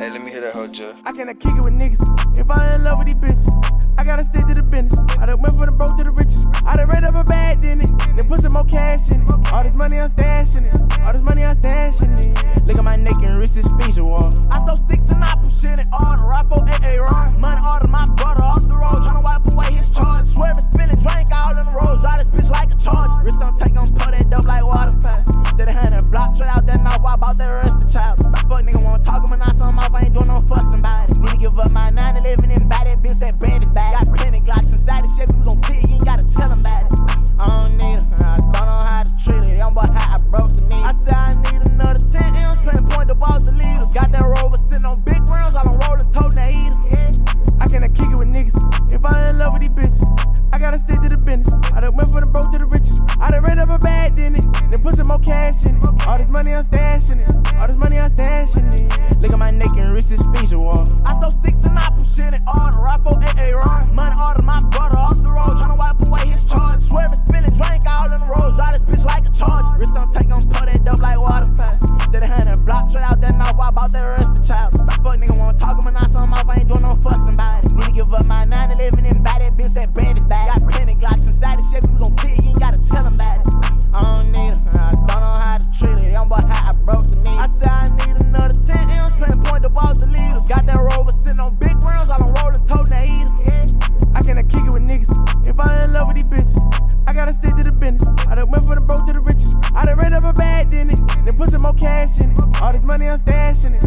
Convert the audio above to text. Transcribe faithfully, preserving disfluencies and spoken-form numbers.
Hey, let me hear that whole Jill. I cannot kick it with niggas if I in love with these bitches. I gotta stick to the business. I done went from the broke to the riches. I done ran up a bag, didn't it? Then put some more cash in it. All this money I'm stashing it. All this money I'm stashing it. Look at my neck and wrist is speech wall. I throw sticks and I push shit in order. Rifle A A run. Money order my brother off the road. Tryna wipe away his charge. Swerving, spilling, drink all in the road. Drive this bitch like a charge. Wrist on take on pour that dope like water pass. Did a hundred block straight out that knob. Wipe out that rest of child. Fuck nigga wanna talk him and knock something off. I ain't doing no fuss somebody. Need to give up my nine eleven and buy that bitch that bread is bad. Got plenty Glocks inside the Chevy. We gon' kill you. You ain't gotta tell him about it. I don't need her. I don't know how to treat her. Young boy, how I broke the knee. I said I need another ten M's. Playing point the ball to leader. Got that rover sitting on big rounds. I don't roll and tote that heater. I cannot kick it with niggas if I in love with these bitches. I gotta stick to the business. I done went from the broke to the riches. I done ran up a bag, didn't it? Then put some more cash in it. All this money I'm stashing it. All this money I'm stashing it. Look at my neck and wrist is speech wall. I throw sticks and I push shit in order. Rifle A A run. Money order my brother off the road. Tryna wipe away his charge. Swerving, spilling, drink all in the road. Drive this bitch like a charge. Wrist on take on pour that dope like water pass. Did a hundred block straight out that knob. Wipe out that rest of child. Fuck nigga wanna talk him and knock something off. I ain't doing no fuss somebody. Need to give up my nine eleven and buy that bitch that bread is bad. Got plenty Glocks inside the Chevy. We gon' kill you. You ain't gotta tell him about it. I don't need her. I don't know how to treat her. Young boy, how I broke the knee. I said I need another ten M's. Playing point the ball to leader. Got that rover sitting on big rounds. I don't roll and tote that heater. I cannot kick it with niggas if I in love with these bitches. I gotta stick to the business. I done went from the broke to the riches. I done ran up a bag, didn't it? Then put some more cash in it. All this money I'm stashing it.